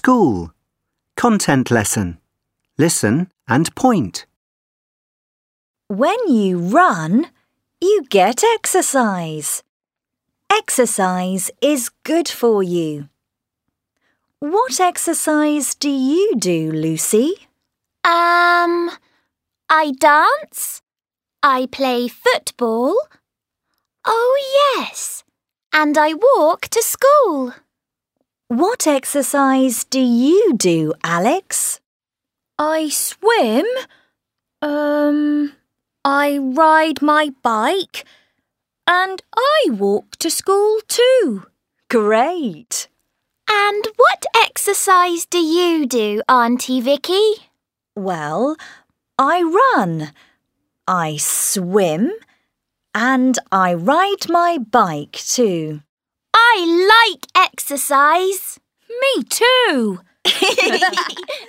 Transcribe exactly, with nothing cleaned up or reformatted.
school. Content lesson. Listen and point. When you run, you get exercise. Exercise is good for you. What exercise do you do, Lucy? Um, I dance. I play football. Oh, yes. And I walk to school. What exercise do you do, Alex? I swim. Um, I ride my bike. And I walk to school too. Great! And what exercise do you do, Auntie Vicky? Well, I run, I swim, and I ride my bike too. I like exercise. Me too.